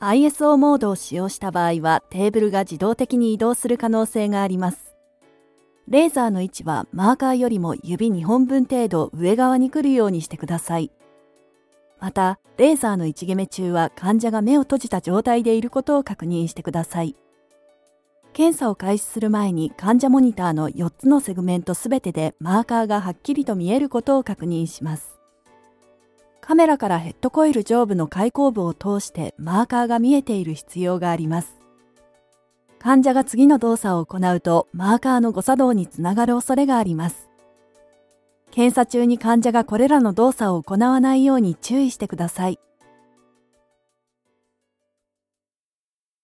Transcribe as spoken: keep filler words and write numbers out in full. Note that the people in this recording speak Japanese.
アイエスオー モードを使用した場合はテーブルが自動的に移動する可能性があります。レーザーの位置はマーカーよりも指にほんぶん程度上側に来るようにしてください。また、レーザーの位置決め中は患者が目を閉じた状態でいることを確認してください。検査を開始する前に患者モニターのよっつのセグメントすべてでマーカーがはっきりと見えることを確認します。カメラからヘッドコイル上部の開口部を通してマーカーが見えている必要があります。患者が次の動作を行うとマーカーの誤作動につながる恐れがあります。検査中に患者がこれらの動作を行わないように注意してください。